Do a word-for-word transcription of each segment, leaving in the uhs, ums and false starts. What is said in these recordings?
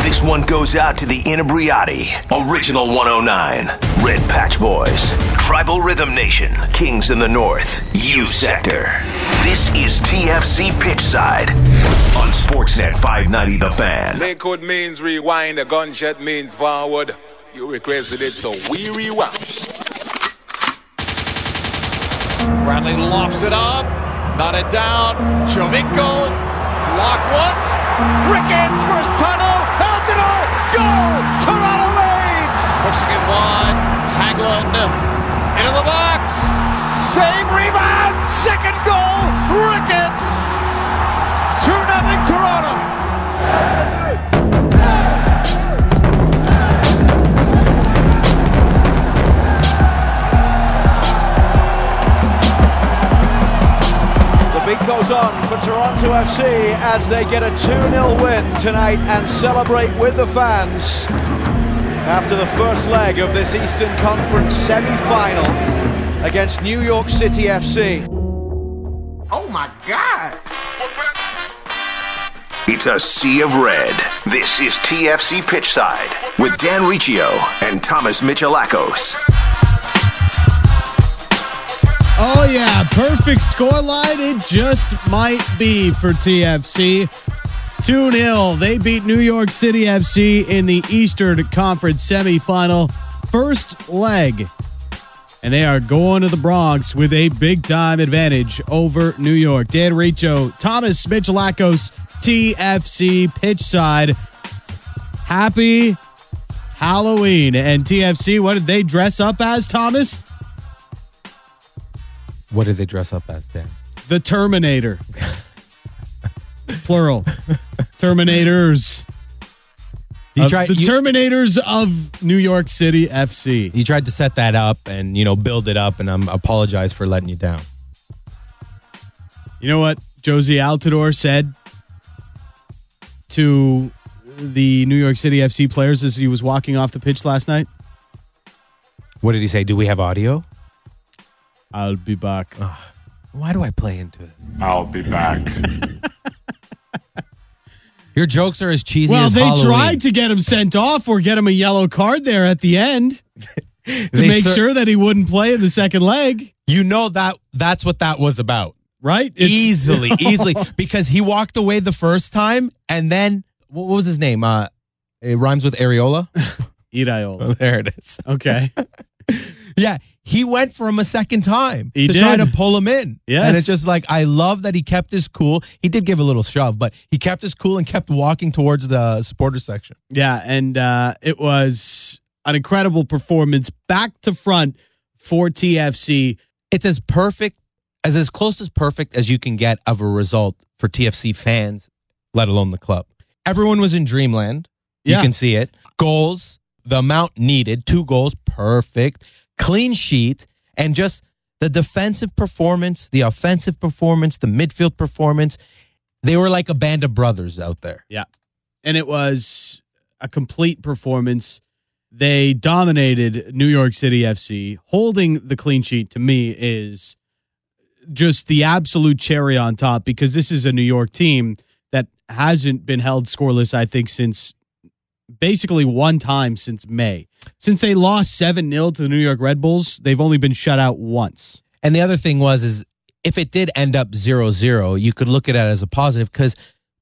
This one goes out to the Inebriati, Original one oh nine, Red Patch Boys, Tribal Rhythm Nation, Kings in the North, U Sector. This is T F C Pitchside on Sportsnet five ninety The Fan. Lakewood means rewind, a gunshot means forward. You requested it, so we rewind. Bradley lofts it up, nodded down, Jovinko, blocked once, Ricketts first tunnel, Altidore, goal! Toronto leads! Pushing it wide, Hagelin into the box, save, rebound, second goal, Ricketts! two nothing Toronto! Beat goes on for Toronto F C as they get a two nil win tonight and celebrate with the fans after the first leg of this Eastern Conference semi-final against New York City F C. Oh my God! It's a sea of red. This is T F C Pitchside with Dan Riccio and Thomas Michalakos. Oh, yeah, perfect scoreline. It just might be for T F C. two nil. They beat New York City F C in the Eastern Conference semifinal. First leg. And they are going to the Bronx with a big-time advantage over New York. Dan Riccio, Thomas Michalakos, T F C Pitchside. Happy Halloween. And T F C, what did they dress up as, Thomas? What did they dress up as, Dan? The Terminator. Plural. Terminators. You Of tried, the you, Terminators of New York City F C. You tried to set that up and, you know, build it up, and I apologize for letting you down. You know what Josie Altidore said to the New York City F C players as he was walking off the pitch last night? What did he say? Do we have audio? I'll be back. Oh, why do I play into this? I'll be back. Your jokes are as cheesy well, as they Halloween. tried to get him sent off or get him a yellow card there at the end to They make sur- sure that he wouldn't play in the second leg. You know that that's what that was about. Right? It's, easily, easily. Because he walked away the first time, and then, what was his name? Uh, it rhymes with areola. Iraola. Oh, there it is. Okay. Yeah, he went for him a second time He to did. try to pull him in. Yes. And it's just like, I love that he kept his cool. He did give a little shove, but he kept his cool and kept walking towards the supporter section. Yeah, and uh, it was an incredible performance back to front for T F C. It's as perfect, as as close as perfect as you can get of a result for T F C fans, let alone the club. Everyone was in dreamland. Yeah. You can see it. Goals, the amount needed, two goals, perfect. Clean sheet, and just the defensive performance, the offensive performance, the midfield performance. They were like a band of brothers out there. Yeah. And it was a complete performance. They dominated New York City F C. Holding the clean sheet to me is just the absolute cherry on top, because this is a New York team that hasn't been held scoreless, I think, since basically one time since May. Since they lost seven nil to the New York Red Bulls, they've only been shut out once. And the other thing was, is if it did end up zero zero, you could look at it as a positive, because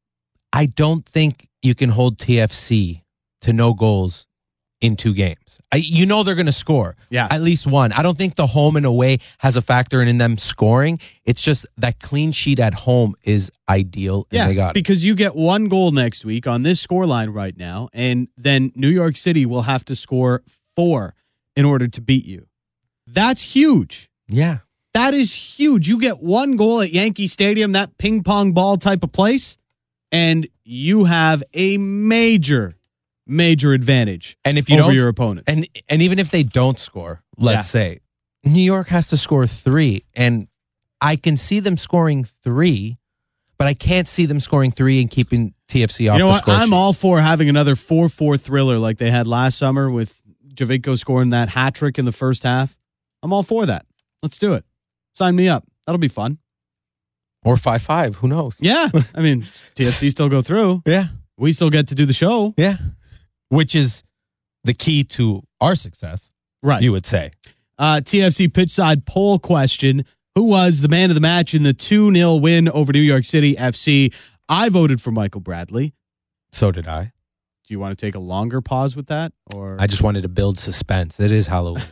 I don't think you can hold T F C to no goals in two games. I, you know they're going to score. Yeah. At least one. I don't think the home and away has a factor in, in them scoring. It's just that clean sheet at home is ideal, and Yeah, they got it. because you get one goal next week on this scoreline right now, and then New York City will have to score four in order to beat you. That's huge. Yeah. That is huge. You get one goal at Yankee Stadium, that ping pong ball type of place, and you have a major, major advantage And if you over don't, your opponent. and and even if they don't score, let's Yeah. say, New York has to score three, and I can see them scoring three, but I can't see them scoring three and keeping T F C off You know the what? score I'm sheet. all for having another four four thriller like they had last summer with Jovinko scoring that hat trick in the first half. I'm all for that. Let's do it. Sign me up. That'll be fun. Or five five, who knows? Yeah. I mean, T F C still go through. Yeah. We still get to do the show. Yeah. Which is the key to our success, Right. you would say. Uh, T F C pitchside poll question. Who was the man of the match in the two nil win over New York City F C? I voted for Michael Bradley. So did I. Do you want to take a longer pause with that? Or I just wanted to build suspense. It is Halloween.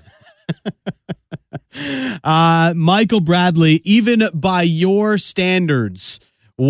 uh, Michael Bradley, even by your standards,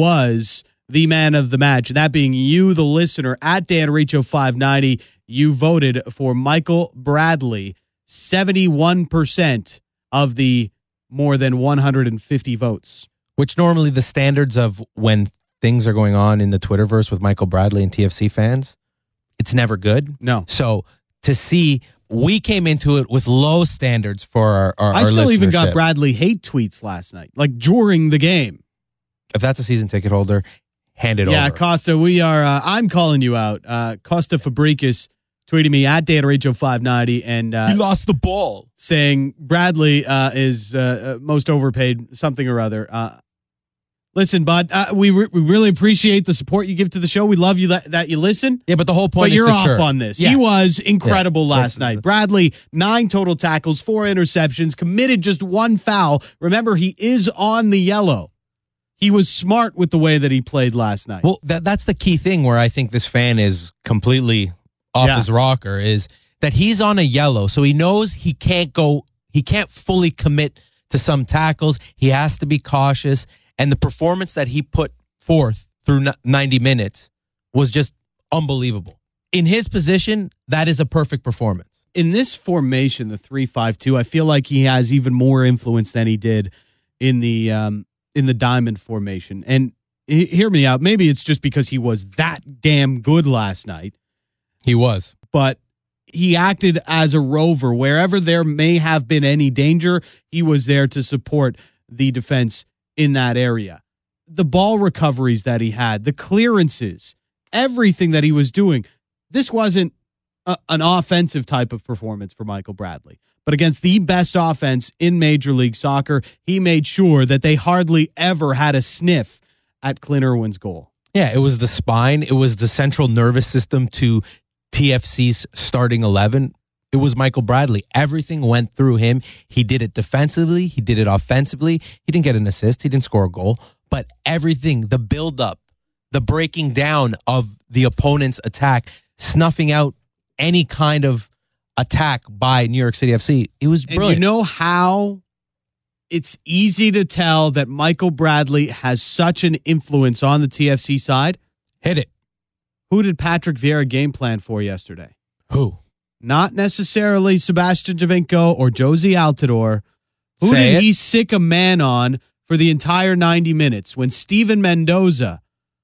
was the man of the match. And that being you, the listener, at Dan Riccio five ninety, you voted for Michael Bradley. seventy-one percent of the more than one hundred fifty votes. Which normally the standards of when things are going on in the Twitterverse with Michael Bradley and T F C fans, it's never good. No. So to see, we came into it with low standards for our, our I our still even got listenership. Bradley hate tweets last night, like during the game. If that's a season ticket holder, hand it Yeah, over. Costa, we are, uh, I'm calling you out. Uh, Costa Fabricus tweeted me at Dan Riccio five ninety and uh, he lost the ball. saying Bradley uh, is uh, uh, most overpaid, something or other. Uh, listen, bud, uh, we re- we really appreciate the support you give to the show. We love you that, that you listen. Yeah, but the whole point But is you're the off chirp. on this. Yeah. He was incredible Yeah. last Yeah. night. Bradley, nine total tackles, four interceptions, committed just one foul. Remember, he is on the yellow. He was smart with the way that he played last night. Well, that that's the key thing where I think this fan is completely off Yeah. his rocker is that he's on a yellow, so he knows he can't go, he can't fully commit to some tackles. He has to be cautious, and the performance that he put forth through ninety minutes was just unbelievable. In his position, that is a perfect performance. In this formation, the three five two, I feel like he has even more influence than he did in the um, in the diamond formation. And he- hear me out. Maybe it's just because he was that damn good last night, He was. but he acted as a rover. Wherever there may have been any danger, he was there to support the defense in that area. The ball recoveries that he had, the clearances, everything that he was doing. This wasn't a, an offensive type of performance for Michael Bradley. But against the best offense in Major League Soccer, he made sure that they hardly ever had a sniff at Clint Irwin's goal. Yeah, it was the spine. It was the central nervous system to T F C's starting eleven. It was Michael Bradley. Everything went through him. He did it defensively. He did it offensively. He didn't get an assist. He didn't score a goal. But everything, the buildup, the breaking down of the opponent's attack, snuffing out any kind of attack by New York City F C, it was And brilliant. you know how it's easy to tell that Michael Bradley has such an influence on the T F C side? Hit it. Who did Patrick Vieira game plan for yesterday? Who? Not necessarily Sebastian Javinko or Josie Altidore. Who Say did it. he sick a man on for the entire ninety minutes when Steven Mendoza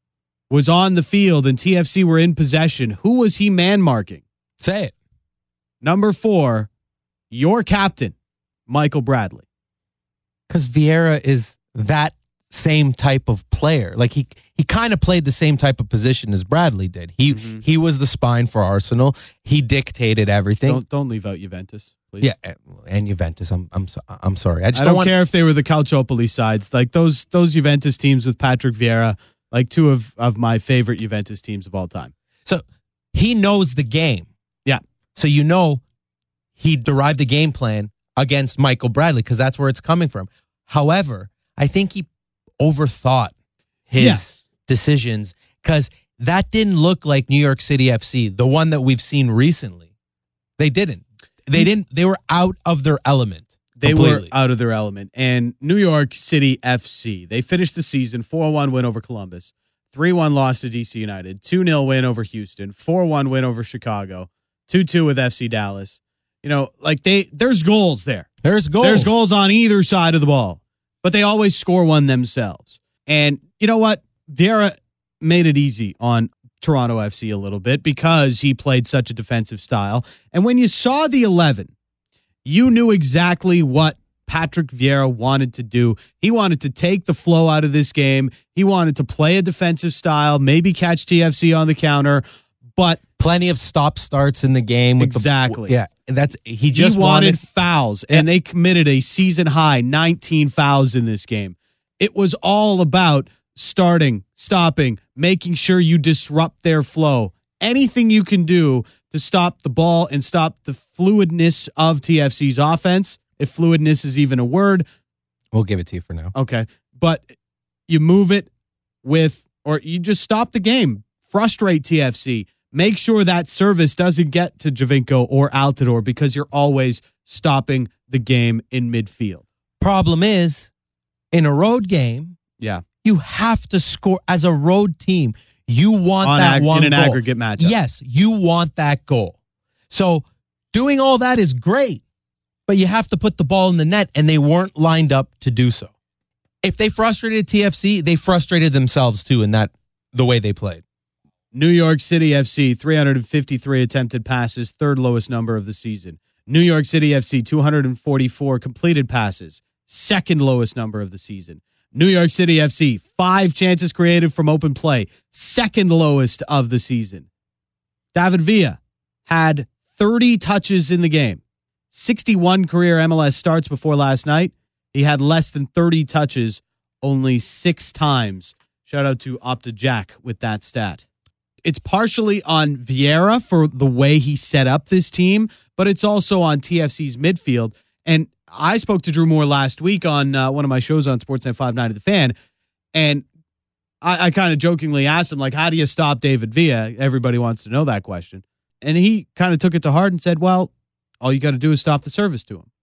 was on the field and T F C were in possession? Who was he man marking? Say it. Number four, your captain, Michael Bradley. Because Vieira is that same type of player. Like he he kind of played the same type of position as Bradley did. He Mm-hmm. he was the spine for Arsenal. He dictated everything. Don't don't leave out Juventus, please. Yeah, and Juventus. I'm I'm so, I'm sorry. I just I don't, don't want. care if they were the Calciopoli sides. Like those those Juventus teams with Patrick Vieira, like two of, of my favorite Juventus teams of all time. So he knows the game. Yeah. So you know he derived the game plan against Michael Bradley because that's where it's coming from. However, I think he overthought his Yes. decisions because that didn't look like New York City F C, the one that we've seen recently. They didn't. They didn't. They were out of their element. They completely. were out of their element. And New York City F C, they finished the season four one win over Columbus, three one loss to D C United, two nil win over Houston, four one win over Chicago, two two with F C Dallas. You know, like they there's goals there. There's goals. There's goals on either side of the ball, but they always score one themselves. And you know what? Vieira made it easy on Toronto F C a little bit because he played such a defensive style. And when you saw the eleven, you knew exactly what Patrick Vieira wanted to do. He wanted to take the flow out of this game. He wanted to play a defensive style, maybe catch T F C on the counter, but Plenty of stop starts in the game. With Exactly. The, yeah, and that's he just he wanted, wanted fouls, and they committed a season high nineteen fouls in this game. It was all about starting, stopping, making sure you disrupt their flow. Anything you can do to stop the ball and stop the fluidness of T F C's offense, if fluidness is even a word. We'll give it to you for now. Okay. But you move it with, or you just stop the game, frustrate T F C, make sure that service doesn't get to Giovinco or Altidore because you're always stopping the game in midfield. Problem is, in a road game, Yeah. you have to score. As a road team, you want On that ag- one in an goal. aggregate matchup. Yes, you want that goal. So doing all that is great, but you have to put the ball in the net, and they weren't lined up to do so. If they frustrated T F C, they frustrated themselves too in that the way they played. New York City F C, three hundred fifty-three attempted passes, third lowest number of the season. New York City F C, two hundred forty-four completed passes, second lowest number of the season. New York City F C, five chances created from open play, second lowest of the season. David Villa had thirty touches in the game, sixty-one career M L S starts before last night. He had less than thirty touches only six times. Shout out to Opta Jack with that stat. It's partially on Vieira for the way he set up this team, but it's also on T F C's midfield. And I spoke to Drew Moore last week on uh, one of my shows on Sportsnet five ninety The Fan, and I, I kind of jokingly asked him, like, how do you stop David Villa? Everybody wants to know that question. And he kind of took it to heart and said, well, all you got to do is stop the service to him.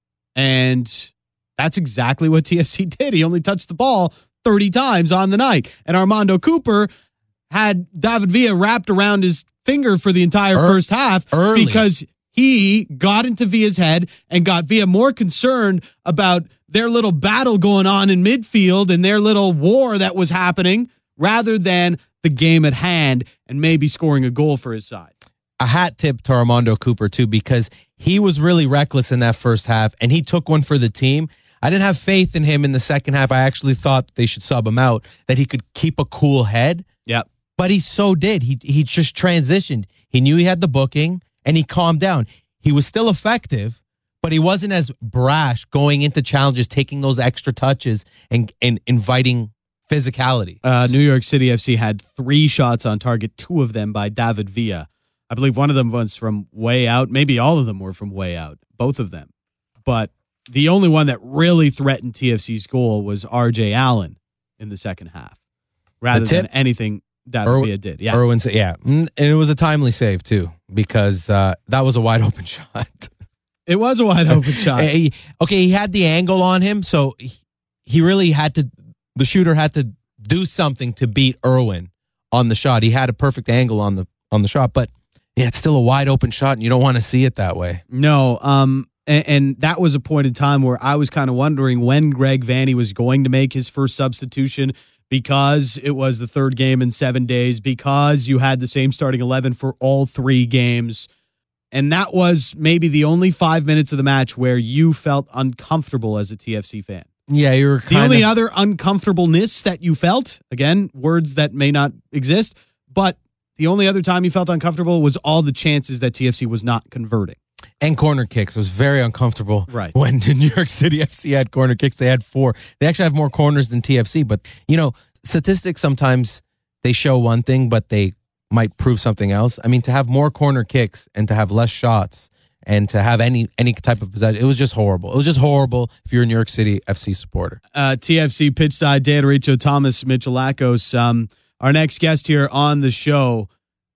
And that's exactly what T F C did. He only touched the ball thirty times on the night. And Armando Cooper had David Villa wrapped around his finger for the entire Er- first half early. because he got into Villa's head and got Villa more concerned about their little battle going on in midfield and their little war that was happening rather than the game at hand and maybe scoring a goal for his side. A hat tip to Armando Cooper, too, because he was really reckless in that first half, and he took one for the team. I didn't have faith in him in the second half. I actually thought they should sub him out, that he could keep a cool head. Yep. But he so did. He he just transitioned. He knew he had the booking, and he calmed down. He was still effective, but he wasn't as brash going into challenges, taking those extra touches and, and inviting physicality. Uh, New York City F C had three shots on target, two of them by David Villa. I believe one of them was from way out. Maybe all of them were from way out, both of them. But the only one that really threatened T F C's goal was R J Allen in the second half, rather tip? than anything David Ir- Villa did. Yeah. Irwin said, yeah. Mm, And it was a timely save, too, because uh, that was a wide open shot. It was a wide open shot. He- okay, he had the angle on him, so he, he really had to, the shooter had to do something to beat Irwin on the shot. He had a perfect angle on the on the shot, but yeah, it's still a wide open shot, and you don't want to see it that way. No, um, and, and that was a point in time where I was kind of wondering when Greg Vanney was going to make his first substitution because it was the third game in seven days, because you had the same starting eleven for all three games. And that was maybe the only five minutes of the match where you felt uncomfortable as a T F C fan. Yeah, you were The kind only of, other uncomfortableness that you felt, again, words that may not exist, but the only other time you felt uncomfortable was all the chances that T F C was not converting. and corner kicks. It was very uncomfortable. Right. When New York City F C had corner kicks, they had four. They actually have more corners than T F C, but you know, statistics sometimes they show one thing, but they might prove something else. I mean, to have more corner kicks and to have less shots and to have any any type of possession, it was just horrible. It was just horrible if you're a New York City F C supporter. Uh, T F C pitch side, Dan Richo, Thomas Michalakos. Um, our next guest here on the show,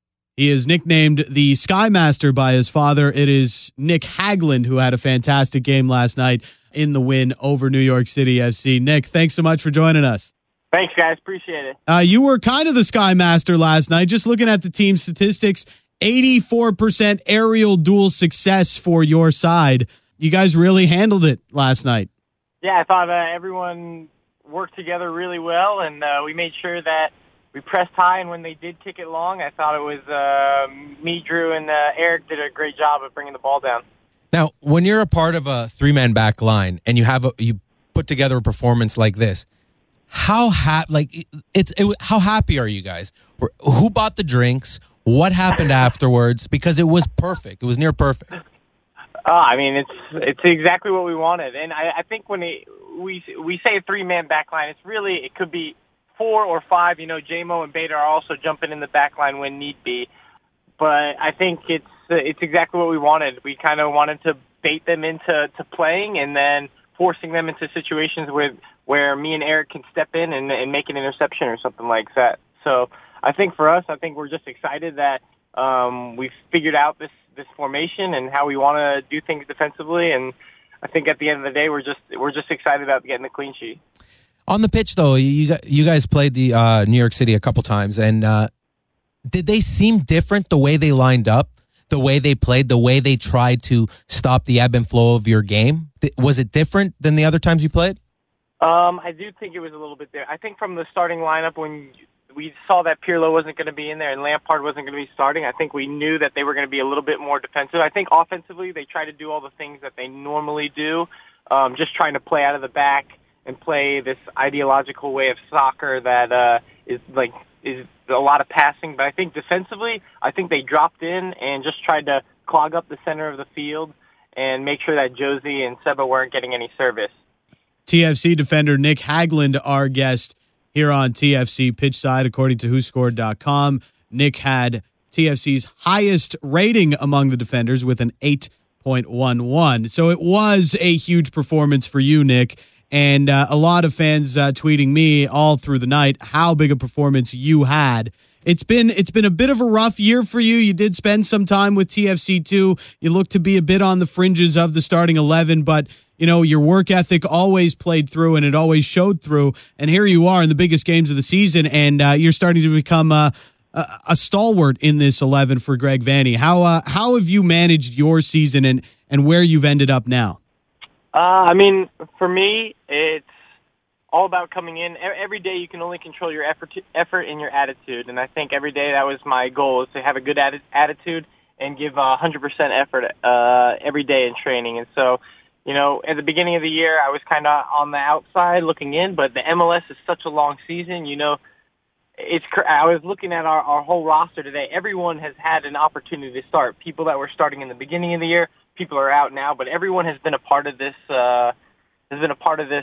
he is nicknamed the Skymaster by his father. It is Nick Hagglund, who had a fantastic game last night in the win over New York City F C. Nick, thanks so much for joining us. Thanks, guys. Appreciate it. Uh, you were kind of the Skymaster last night. Just looking at the team statistics, eighty-four percent aerial duel success for your side. You guys really handled it last night. Yeah, I thought uh, everyone worked together really well, and uh, we made sure that we pressed high, and when they did kick it long, I thought it was uh, me, Drew, and uh, Eric did a great job of bringing the ball down. Now, when you're a part of a three-man back line and you have a, you put together a performance like this, how happy like it's it, how happy are you guys? Who bought the drinks? What happened afterwards? Because it was perfect. It was near perfect. Oh, I mean, it's it's exactly what we wanted, and I, I think when it, we we say a three man back line, it's really it could be four or five. You know, J-Mo and Beta are also jumping in the back line when need be. But I think it's uh, it's exactly what we wanted. We kind of wanted to bait them into to playing and then forcing them into situations with where me and Eric can step in and, and make an interception or something like that. So I think for us, I think we're just excited that um, we've figured out this, this formation and how we want to do things defensively. And I think at the end of the day, we're just we're just excited about getting the clean sheet. On the pitch, though, you you guys played the uh, New York City a couple times, and uh, did they seem different the way they lined up, the way they played, the way they tried to stop the ebb and flow of your game? Was it different than the other times you played? Um, I do think it was a little bit there. I think from the starting lineup, when we saw that Pirlo wasn't going to be in there and Lampard wasn't going to be starting, I think we knew that they were going to be a little bit more defensive. I think offensively, they try to do all the things that they normally do, um, just trying to play out of the back and play this ideological way of soccer that uh, is like is a lot of passing. But I think defensively, I think they dropped in and just tried to clog up the center of the field and make sure that Josie and Seba weren't getting any service. T F C defender Nick Hagglund, our guest here on T F C Pitchside, according to who scored dot com. Nick had T F C's highest rating among the defenders with an eight point one one. So it was a huge performance for you, Nick. And uh, a lot of fans uh, tweeting me all through the night how big a performance you had. It's been it's been a bit of a rough year for you. You did spend some time with T F C too. You look to be a bit on the fringes of the starting eleven, but you know your work ethic always played through and it always showed through. And here you are in the biggest games of the season, and uh, you're starting to become uh, a, a stalwart in this eleven for Greg Vanney. How uh, how have you managed your season and and where you've ended up now? Uh, I mean, for me, it's all about coming in. Every day you can only control your effort, effort and your attitude. And I think every day that was my goal, is to have a good atti- attitude and give one hundred percent effort uh, every day in training. And so, you know, at the beginning of the year, I was kind of on the outside looking in, but the M L S is such a long season. You know, it's. I was looking at our, our whole roster today. Everyone has had an opportunity to start. People that were starting in the beginning of the year, people are out now, but everyone has been a part of this, uh, has been a part of this,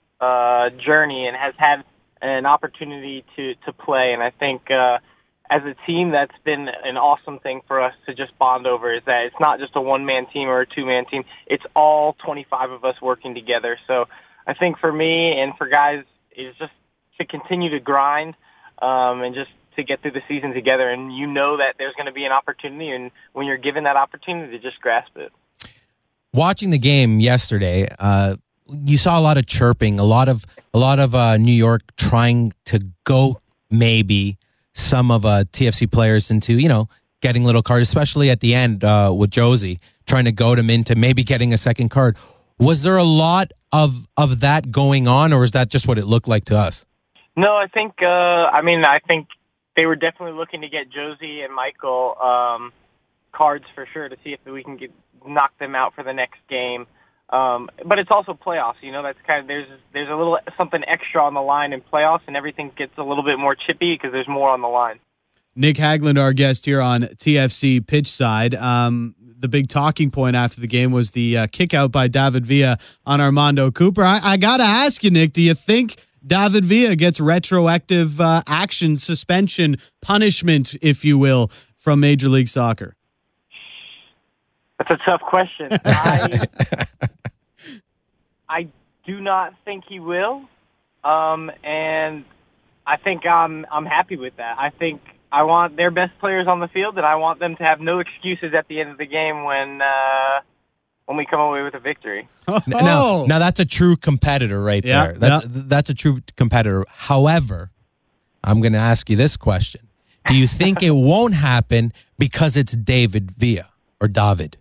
uh, journey and has had an opportunity to, to play. And I think, uh, as a team, that's been an awesome thing for us to just bond over, is that it's not just a one-man team or a two-man team. It's all twenty-five of us working together. So I think for me and for guys, it's just to continue to grind, um, and just to get through the season together. And you know that there's going to be an opportunity, and when you're given that opportunity, to just grasp it. Watching the game yesterday, uh, you saw a lot of chirping, a lot of a lot of uh, New York trying to go maybe some of uh, T F C players into, you know, getting little cards, especially at the end uh, with Josie, trying to goad him into maybe getting a second card. Was there a lot of of that going on, or is that just what it looked like to us? No, I think, uh, I mean, I think they were definitely looking to get Josie and Michael um, cards for sure to see if we can get, knock them out for the next game. Um, but it's also playoffs, you know, that's kind of, there's, there's a little something extra on the line in playoffs, and everything gets a little bit more chippy because there's more on the line. Nick Hagglund, our guest here on T F C Pitchside. Um, the big talking point after the game was the uh, kick out by David Villa on Armando Cooper. I, I got to ask you, Nick, do you think David Villa gets retroactive uh, action, suspension, punishment, if you will, from Major League Soccer? That's a tough question. I, I do not think he will, um, and I think I'm I'm happy with that. I think I want their best players on the field, and I want them to have no excuses at the end of the game when uh, when we come away with a victory. Oh. Now, now that's a true competitor right Yeah, there. That's yeah. that's a true competitor. However, I'm going to ask you this question: do you think it won't happen because it's David Villa or David?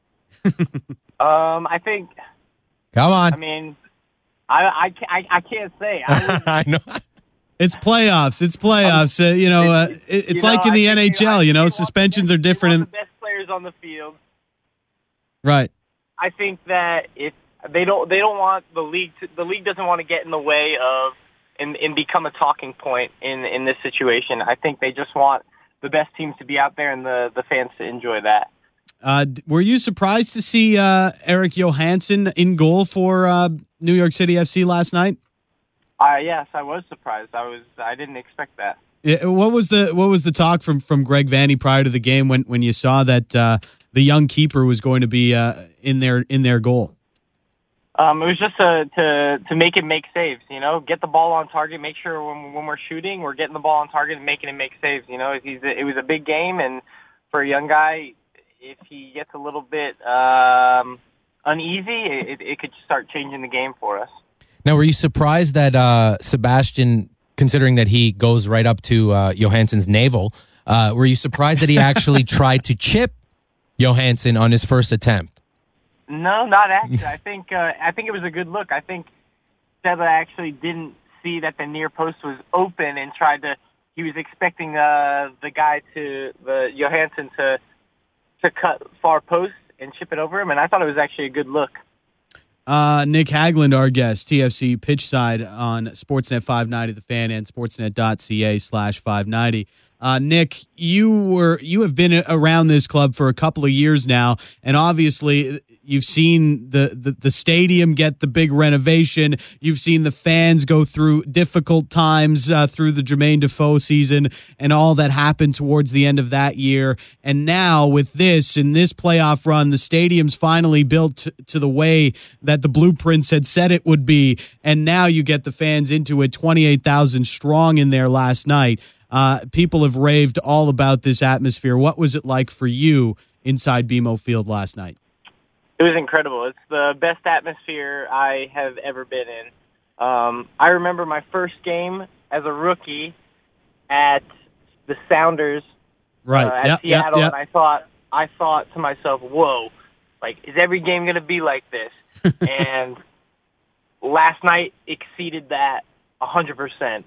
um, I think. Come on. I mean, I I, I, I can't say. I, would, I know. It's playoffs. It's playoffs. Uh, you know, uh, it, it's you like know, in the I N think H they- L. I You know, think they want suspensions the are best- they different. want In, the best players on the field. right. I think that if they don't, they don't want the league. To, the league doesn't want to get in the way of and, and become a talking point in in this situation. I think they just want the best teams to be out there and the the fans to enjoy that. Uh, d- were you surprised to see uh, Eric Johansson in goal for uh, New York City F C last night? Uh, yes, I was surprised. I was. I didn't expect that. Yeah, what was the what was the talk from, from Greg Vanney prior to the game when, when you saw that uh, the young keeper was going to be uh, in their in their goal? Um, it was just to, to to make him make saves. You know, get the ball on target. Make sure when when we're shooting, we're getting the ball on target and making him make saves. You know, he's it was a big game, and for a young guy, if he gets a little bit um, uneasy, it, it could start changing the game for us. Now, were you surprised that uh, Sebastian, considering that he goes right up to uh, Johansson's navel, uh, were you surprised that he actually tried to chip Johansson on his first attempt? No, not actually. I think uh, I think it was a good look. I think Seba actually didn't see that the near post was open and tried to. He was expecting uh, the guy to the Johansson to to cut far post and chip it over him, and I thought it was actually a good look. Uh, Nick Hagglund, our guest, T F C Pitch Side on Sportsnet five ninety, The Fan, and sportsnet.ca slash 590. Uh, Nick, you were you have been around this club for a couple of years now, and obviously you've seen the, the, the stadium get the big renovation. You've seen the fans go through difficult times uh, through the Jermaine Defoe season and all that happened towards the end of that year. And now with this, in this playoff run, the stadium's finally built to, to the way that the blueprints had said it would be. And now you get the fans into it, twenty-eight thousand strong in there last night. Uh, people have raved all about this atmosphere. What was it like for you inside B M O Field last night? It was incredible. It's the best atmosphere I have ever been in. Um, I remember my first game as a rookie at the Sounders right. uh, at yep, Seattle, yep, yep. and I thought, I thought to myself, "Whoa! Like, is every game going to be like this?" And last night exceeded that a hundred percent.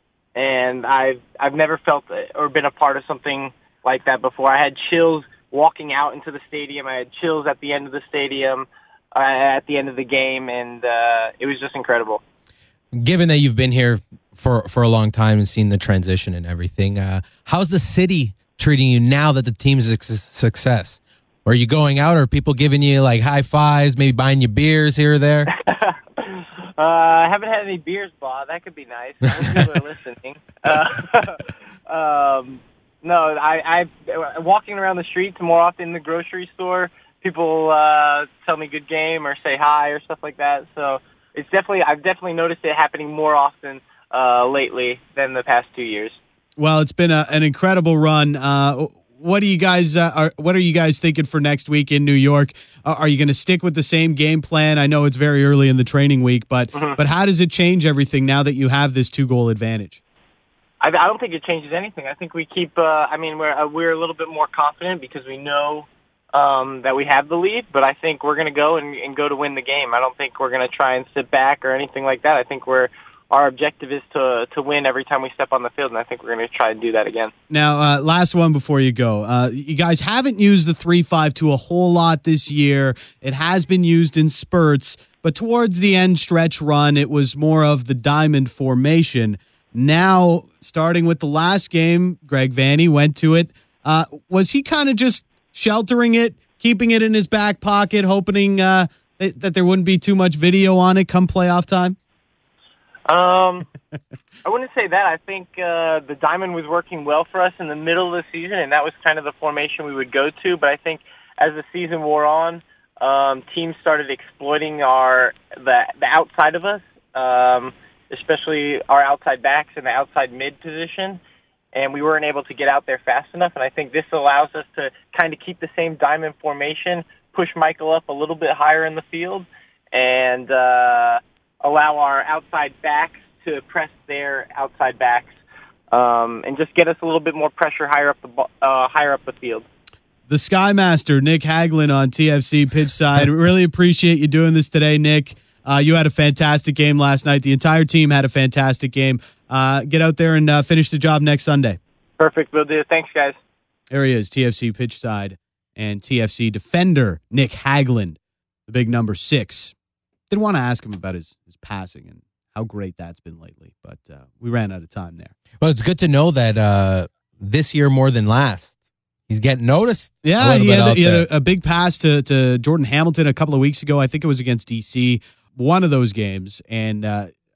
And I've I've never felt or been a part of something like that before. I had chills walking out into the stadium. I had chills at the end of the stadium, uh, at the end of the game, and uh, it was just incredible. Given that you've been here for, for a long time and seen the transition and everything, uh, how's the city treating you now that the team's a success? Are you going out, or are people giving you like high fives, maybe buying you beers here or there? Uh, I haven't had any beers, Bob. That could be nice. I hope people are listening. Uh, um, no, I, I walking around the streets more often in the grocery store. People uh, tell me good game or say hi or stuff like that. So it's definitely I've definitely noticed it happening more often uh, lately than the past two years. Well, it's been a, an incredible run. Uh, What do you guys uh, are? What are you guys thinking for next week in New York? Uh, are you going to stick with the same game plan? I know it's very early in the training week, but mm-hmm. but how does it change everything now that you have this two goal advantage? I, I don't think it changes anything. I think we keep. Uh, I mean, we're uh, we're a little bit more confident because we know um, that we have the lead. But I think we're going to go and, and go to win the game. I don't think we're going to try and sit back or anything like that. I think we're. Our objective is to to win every time we step on the field, and I think we're going to try and do that again. Now, uh, last one before you go. Uh, you guys haven't used the three five two a whole lot this year. It has been used in spurts, but towards the end stretch run, it was more of the diamond formation. Now, starting with the last game, Greg Vanney went to it. Uh, was he kind of just sheltering it, keeping it in his back pocket, hoping uh, that, that there wouldn't be too much video on it come playoff time? Um, I wouldn't say that. I think uh, the diamond was working well for us in the middle of the season, and that was kind of the formation we would go to. But I think as the season wore on, um, teams started exploiting our the the outside of us, um, especially our outside backs and the outside mid position, and we weren't able to get out there fast enough. And I think this allows us to kind of keep the same diamond formation, push Michael up a little bit higher in the field, and uh, allow our outside backs to press their outside backs, um, and just get us a little bit more pressure higher up the uh, higher up the field. The Skymaster, Nick Hagglund on T F C Pitch Side. Really appreciate you doing this today, Nick. Uh, you had a fantastic game last night. The entire team had a fantastic game. Uh, get out there and uh, finish the job next Sunday. Perfect. Will do. Thanks, guys. There he is, T F C Pitch Side and T F C defender Nick Hagglund, the big number six. Did want to ask him about his, his passing and how great that's been lately, but uh, we ran out of time there. Well, it's good to know that uh, this year more than last, he's getting noticed. Yeah, he, had, he had a, a big pass to, to Jordan Hamilton a couple of weeks ago. I think it was against D C, one of those games, and uh,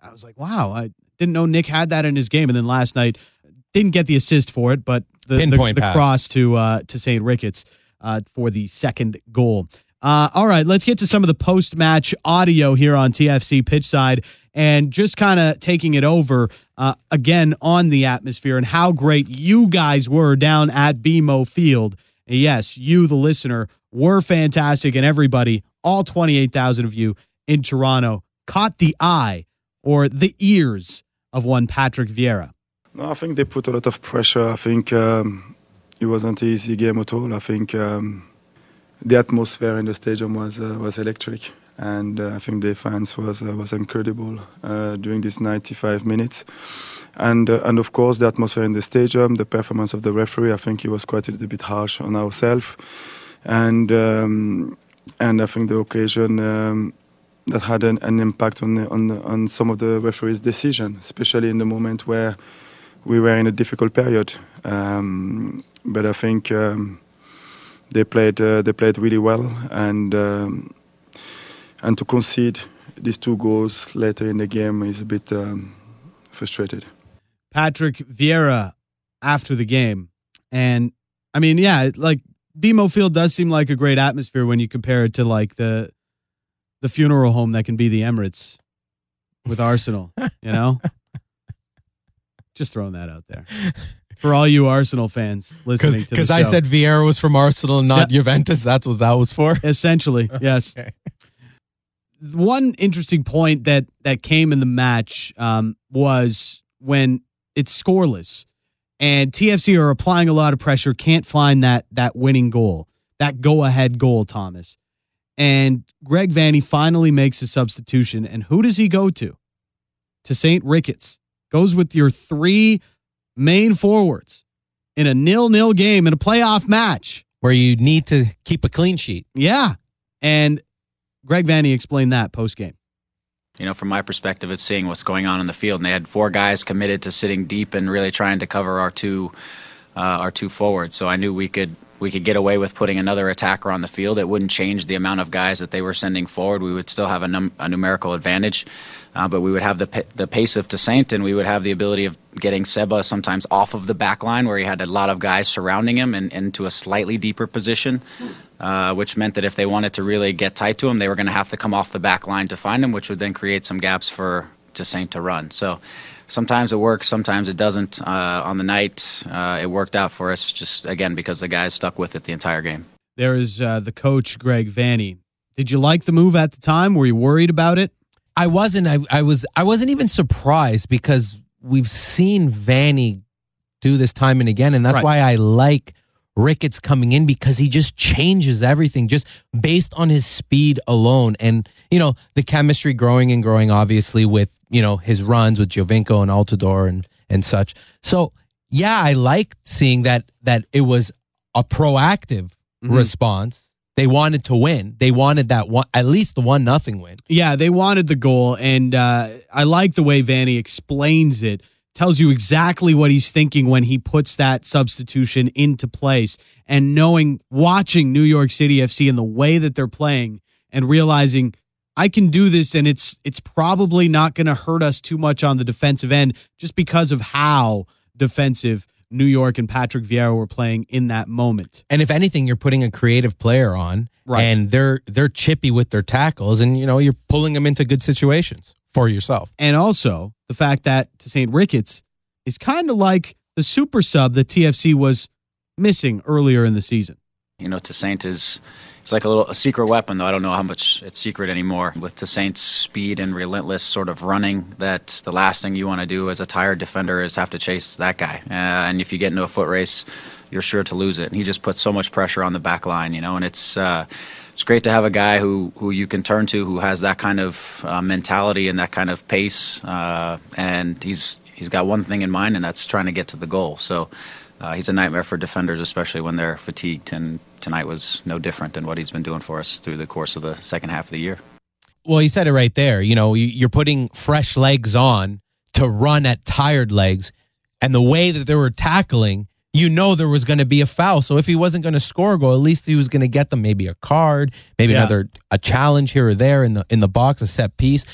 I was like, wow, I didn't know Nick had that in his game. And then last night, didn't get the assist for it, but the, the, the cross to uh, to Saint Ricketts uh, for the second goal. Uh, all right, let's get to some of the post-match audio here on T F C Pitchside and just kind of taking it over uh, again on the atmosphere and how great you guys were down at B M O Field. And yes, you, the listener, were fantastic, and everybody, all twenty-eight thousand of you in Toronto, caught the eye or the ears of one Patrick Vieira. No, I think they put a lot of pressure. I think um, it wasn't an easy game at all. I think um, the atmosphere in the stadium was uh, was electric, and uh, I think the fans was uh, was incredible uh, during these ninety-five minutes. And uh, and of course, the atmosphere in the stadium, the performance of the referee. I think he was quite a little bit harsh on ourselves, and um, and I think the occasion. Um, that had an, an impact on the, on the, on some of the referees' decision, especially in the moment where we were in a difficult period. Um, but I think um, they played uh, they played really well, and um, and to concede these two goals later in the game is a bit um, frustrated. Patrick Vieira after the game, and I mean, yeah, like B M O Field does seem like a great atmosphere when you compare it to like the. the funeral home that can be the Emirates with Arsenal, you know? Just throwing that out there. For all you Arsenal fans listening to this Because I said Vieira was from Arsenal and not yeah. Juventus. That's what that was for? Essentially, yes. Okay. One interesting point that, that came in the match um, was when it's scoreless and T F C are applying a lot of pressure, can't find that that winning goal, that go-ahead goal, Thomas. And Greg Vanney finally makes a substitution. And who does he go to? To Saint Ricketts. Goes with your three main forwards in a nil-nil game in a playoff match. Where you need to keep a clean sheet. Yeah. And Greg Vanney explained that post-game. You know, from my perspective, it's seeing what's going on in the field. And they had four guys committed to sitting deep and really trying to cover our two, uh, our two forwards. So I knew we could... we could get away with putting another attacker on the field. It wouldn't change the amount of guys that they were sending forward. We would still have a, num- a numerical advantage, uh, but we would have the p- the pace of Toussaint, and we would have the ability of getting Seba sometimes off of the back line where he had a lot of guys surrounding him and into a slightly deeper position, uh, which meant that if they wanted to really get tight to him, they were going to have to come off the back line to find him, which would then create some gaps for Toussaint to run. So sometimes it works, sometimes it doesn't. Uh, on the night, uh, it worked out for us just, again, because the guys stuck with it the entire game. There is uh, the coach, Greg Vanney. Did you like the move at the time? Were you worried about it? I wasn't. I, I was. I wasn't even surprised because we've seen Vanney do this time and again, and that's right. why I like Ricketts coming in, because he just changes everything just based on his speed alone. And, you know, the chemistry growing and growing, obviously, with, you know, his runs with Giovinco and Altidore and, and such. So, yeah, I liked seeing that that it was a proactive mm-hmm. response. They wanted to win. They wanted that one, at least the one nothing win. Yeah, they wanted the goal, and uh, I like the way Vanney explains it. Tells you exactly what he's thinking when he puts that substitution into place, and knowing, watching New York City F C and the way that they're playing, and realizing I can do this, and it's it's probably not going to hurt us too much on the defensive end, just because of how defensive New York and Patrick Vieira were playing in that moment. And if anything, you're putting a creative player on, right. and they're they're chippy with their tackles, and you know you're pulling them into good situations for yourself. And also the fact that Saint Ricketts is kind of like the super sub that T F C was missing earlier in the season. You know, Toussaint is it's like a little a secret weapon, though I don't know how much it's secret anymore. With Toussaint's speed and relentless sort of running, that the last thing you want to do as a tired defender is have to chase that guy. Uh, and if you get into a foot race, you're sure to lose it. And he just puts so much pressure on the back line, you know, and it's uh, it's great to have a guy who, who you can turn to, who has that kind of uh, mentality and that kind of pace. Uh, and he's he's got one thing in mind, and that's trying to get to the goal. So uh, he's a nightmare for defenders, especially when they're fatigued. And tonight was no different than what he's been doing for us through the course of the second half of the year. Well, he said it right there. You know, you're putting fresh legs on to run at tired legs. And the way that they were tackling, you know there was going to be a foul. So if he wasn't going to score a goal, at least he was going to get them maybe a card, maybe yeah. another a challenge here or there in the in the box, a set piece.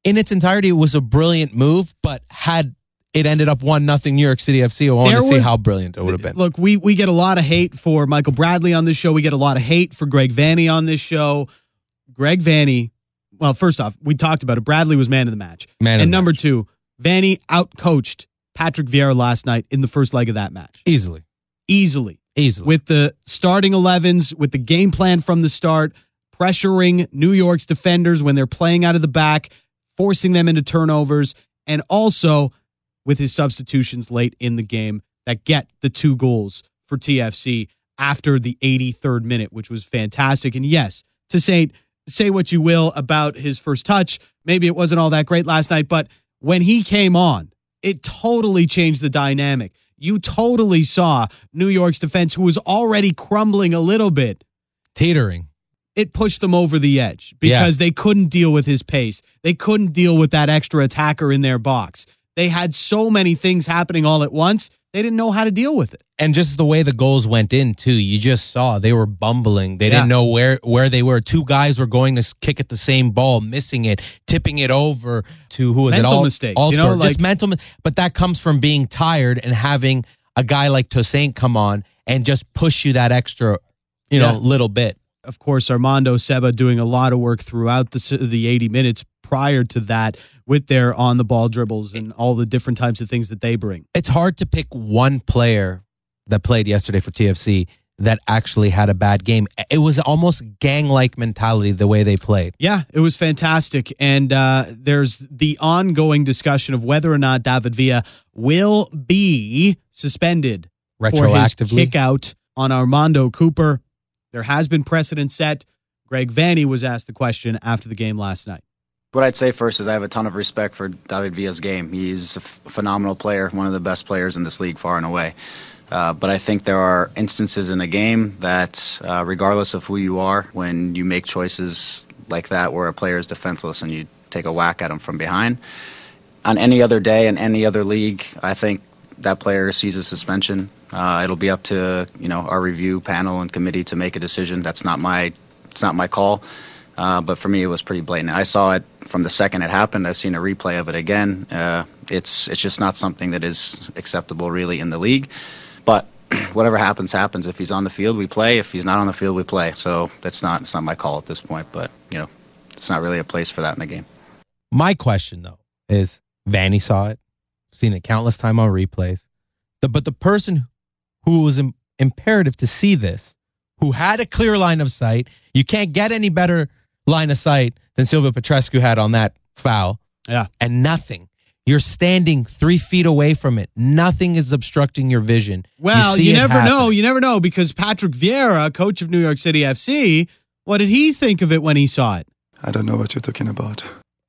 in its entirety, it was a brilliant move, but had it ended up one nothing New York City F C, I want to see how brilliant it would have been. Look, we, we get a lot of hate for Michael Bradley on this show. We get a lot of hate for Greg Vanney on this show. Greg Vanney, well, first off, we talked about it. Bradley was man of the match. Man of and the number match. two, Vanney outcoached Patrick Vieira last night in the first leg of that match. Easily. Easily. Easily. With the starting elevens, with the game plan from the start, pressuring New York's defenders when they're playing out of the back, forcing them into turnovers, and also with his substitutions late in the game that get the two goals for T F C after the eighty-third minute, which was fantastic. And yes, to say, say what you will about his first touch, maybe it wasn't all that great last night, but when he came on, it totally changed the dynamic. You totally saw New York's defense, who was already crumbling a little bit. Teetering. It pushed them over the edge because yeah. they couldn't deal with his pace. They couldn't deal with that extra attacker in their box. They had so many things happening all at once, they didn't know how to deal with it. And just the way the goals went in, too, you just saw they were bumbling. They Yeah. didn't know where, where they were. Two guys were going to kick at the same ball, missing it, tipping it over to, who was Mental it? Al- mistakes, Alstor. you know, like- just mental. But that comes from being tired and having a guy like Toussaint come on and just push you that extra, you know, Yeah. little bit. Of course, Armando Seba doing a lot of work throughout the the eighty minutes prior to that with their on-the-ball dribbles and all the different types of things that they bring. It's hard to pick one player that played yesterday for T F C that actually had a bad game. It was almost gang-like mentality the way they played. Yeah, it was fantastic. And uh, there's the ongoing discussion of whether or not David Villa will be suspended for his Retroactively. kick out on Armando Cooper. There has been precedent set. Greg Vanney was asked the question after the game last night. What I'd say first is I have a ton of respect for David Villa's game. He's a f- phenomenal player, one of the best players in this league far and away. Uh, but I think there are instances in a game that, uh, regardless of who you are, when you make choices like that where a player is defenseless and you take a whack at him from behind, on any other day in any other league, I think that player sees a suspension. Uh, it'll be up to you know our review panel and committee to make a decision. That's not my it's not my call. Uh, but for me, it was pretty blatant. I saw it from the second it happened. I've seen a replay of it again. Uh, it's it's just not something that is acceptable really in the league. But whatever happens, happens. If he's on the field, we play. If he's not on the field, we play. So that's not it's not my call at this point. But you know, it's not really a place for that in the game. My question, though, is Vanney saw it, seen it countless time on replays. The, but the person who was im- imperative to see this, who had a clear line of sight, you can't get any better line of sight than Silvio Petrescu had on that foul. Yeah. And nothing. You're standing three feet away from it. Nothing is obstructing your vision. Well, see you, it never happen. know. You never know because Patrick Vieira, coach of New York City F C, what did he think of it when he saw it? I don't know what you're talking about.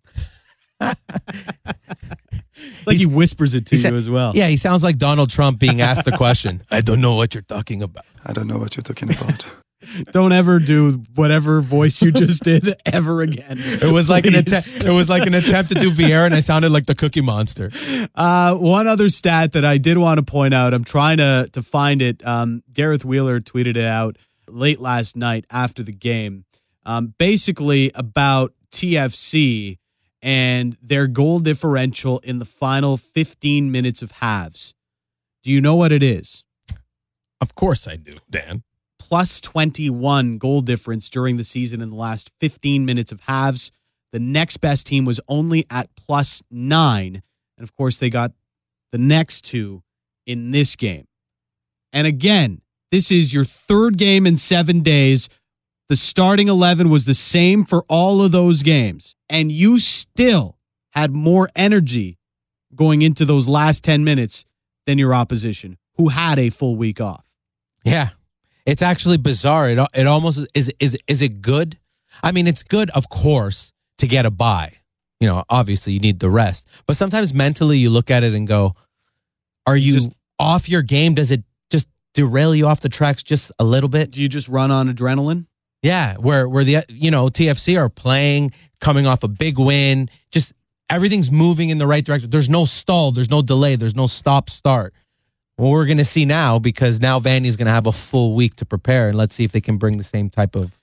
It's like he whispers it to He you sa- as well. Yeah, he sounds like Donald Trump being asked the question. I don't know what you're talking about. I don't know what you're talking about. Don't ever do whatever voice you just did ever again. It was like an Please. attempt. It was like an attempt to do Vieira, and I sounded like the Cookie Monster. Uh, one other stat that I did want to point out, I'm trying to to find it. Um, Gareth Wheeler tweeted it out late last night after the game, um, basically about T F C and their goal differential in the final fifteen minutes of halves. Do you know what it is? Of course I do, Dan. Plus twenty-one goal difference during the season in the last fifteen minutes of halves. The next best team was only at plus nine. And of course, they got the next two in this game. And again, this is your third game in seven days. The starting eleven was the same for all of those games. And you still had more energy going into those last ten minutes than your opposition, who had a full week off. Yeah. It's actually bizarre. It it almost is is is it good? I mean, it's good, of course, to get a bye. You know, obviously you need the rest. But sometimes mentally you look at it and go, are you Just- off your game? Does it just derail you off the tracks just a little bit? Do you just run on adrenaline? Yeah, where where the you know, T F C are playing, coming off a big win, just everything's moving in the right direction. There's no stall, there's no delay, there's no stop start. Well, we're going to see now because now Vanney's going to have a full week to prepare, and let's see if they can bring the same type of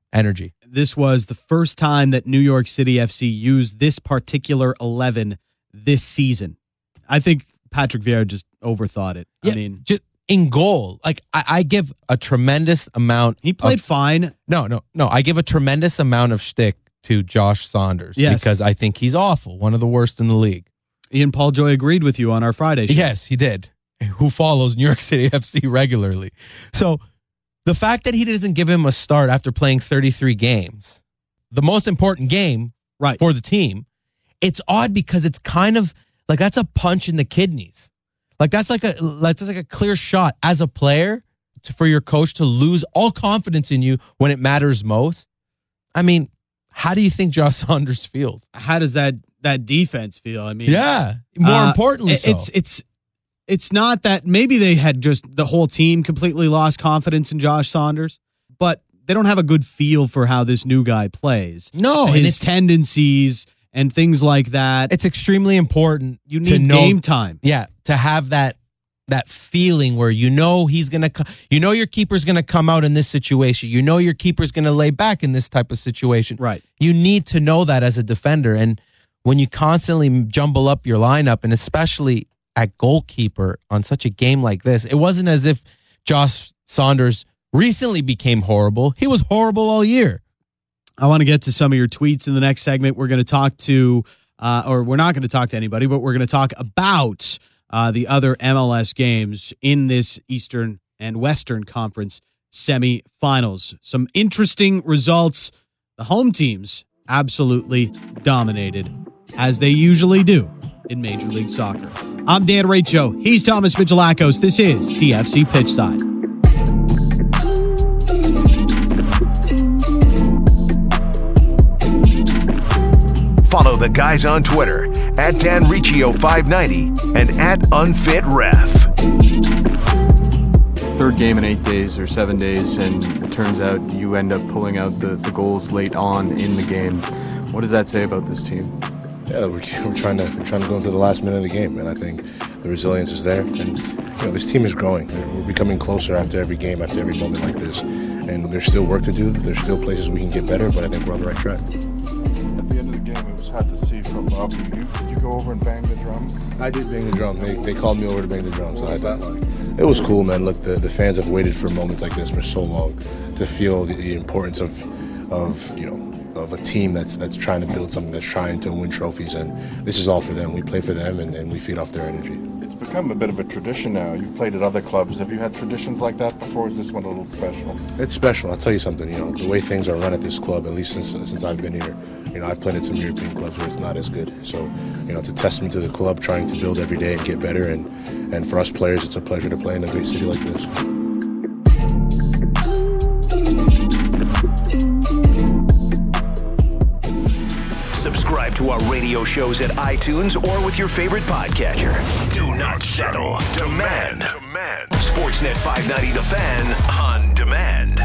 energy. This was the first time that New York City F C used this particular eleven this season. I think Patrick Vieira just overthought it. Yeah, I mean, just in goal, like I, I give a tremendous amount. He played of, fine. No, no, no. I give a tremendous amount of shtick to Josh Saunders yes. because I think he's awful, one of the worst in the league. Ian Paul Joy agreed with you on our Friday show. Yes, he did. Who follows New York City F C regularly. So the fact that he doesn't give him a start after playing thirty-three games, the most important game right. for the team, it's odd because it's kind of like that's a punch in the kidneys. Like that's like a that's like a clear shot as a player to, for your coach to lose all confidence in you when it matters most. I mean, how do you think Josh Saunders feels? How does that that defense feel? I mean, yeah, more uh, importantly, so. it's it's it's not that maybe they had just the whole team completely lost confidence in Josh Saunders, but they don't have a good feel for how this new guy plays. No, his and it's, tendencies and things like that. It's extremely important. You need to know, game time. Yeah, to have that that feeling where you know he's gonna, you know your keeper's gonna come out in this situation. You know your keeper's gonna lay back in this type of situation. Right. You need to know that as a defender, and when you constantly jumble up your lineup, and especially at goalkeeper on such a game like this, it wasn't as if Josh Saunders recently became horrible. He was horrible all year. I want to get to some of your tweets in the next segment. We're going to talk to, uh, or we're not going to talk to anybody, but we're going to talk about uh, the other M L S games in this Eastern and Western Conference semifinals. Some interesting results. The home teams absolutely dominated, as they usually do in Major League Soccer. I'm Dan Raicho. He's Thomas Michalakos. This is T F C Pitchside. Follow the guys on Twitter at Dan Riccio five ninety and at UnfitRef. Third game in eight days or seven days, and it turns out you end up pulling out the, the goals late on in the game. What does that say about this team? Yeah, we're, we're trying to we're trying to go into the last minute of the game, and I think the resilience is there. And you know, this team is growing. We're becoming closer after every game, after every moment like this. And there's still work to do. There's still places we can get better, but I think we're on the right track. At the end of the game, it was hard to see from up. You, did you go over and bang the drum? I did bang the drum. They, they called me over to bang the drum. So what was I, that like? It was cool, man. Look, the, the fans have waited for moments like this for so long to feel the, the importance of of you know. of a team that's that's trying to build something, that's trying to win trophies, and this is all for them. We play for them, and, and we feed off their energy. It's become a bit of a tradition now. You've played at other clubs. Have you had traditions like that before? Is this one a little special? It's special. I'll tell you something. You know, the way things are run at this club, at least since since I've been here, you know, I've played at some European clubs where it's not as good. So, you know, it's a testament to the club trying to build every day and get better. And and for us players, it's a pleasure to play in a great city like this. Subscribe to our radio shows at iTunes or with your favorite podcatcher. Do not settle. Demand. Demand. Sportsnet five ninety The Fan on demand.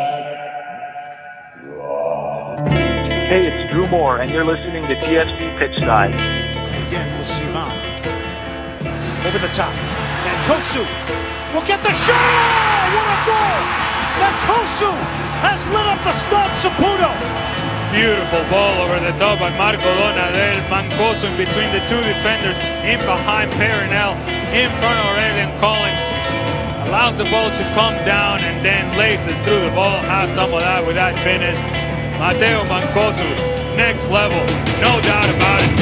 Hey, it's Drew Moore, and you're listening to T F C Pitchside. Again, we'll see Mom. Over the top. And Kosu will get the shot! Oh, what a goal! And Kosu has lit up the Stade Saputo. Beautiful ball over the top by Marco Donadel. Mancoso in between the two defenders, in behind Perinel, in front of Aurelian Collin. Allows the ball to come down and then laces through the ball. Has some of that with that finish. Mateo Mancoso, next level, no doubt about it.